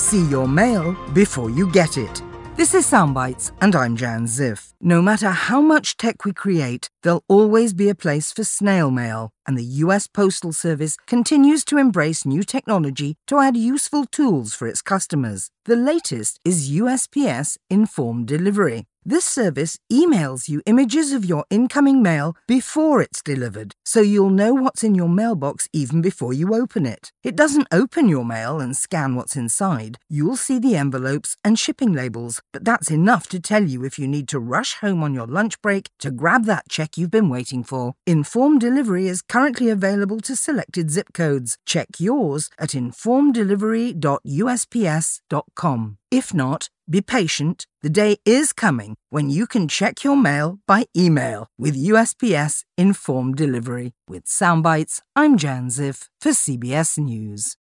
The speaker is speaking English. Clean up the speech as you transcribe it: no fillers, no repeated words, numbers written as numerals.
See your mail before you get it. This is Soundbites, and I'm Jan Ziff. No matter how much tech we create, there'll always be a place for snail mail, and the US Postal Service continues to embrace new technology to add useful tools for its customers. The latest is USPS Informed Delivery. This service emails you images of your incoming mail before it's delivered, so you'll know what's in your mailbox even before you open it. It doesn't open your mail and scan what's inside. You'll see the envelopes and shipping labels, but that's enough to tell you if you need to rush home on your lunch break to grab that check you've been waiting for. Informed Delivery is currently available to selected zip codes. Check yours at informeddelivery.usps.com. If not, be patient. The day is coming when you can check your mail by email with USPS Informed Delivery. With Soundbites, I'm Jan Ziff for CBS News.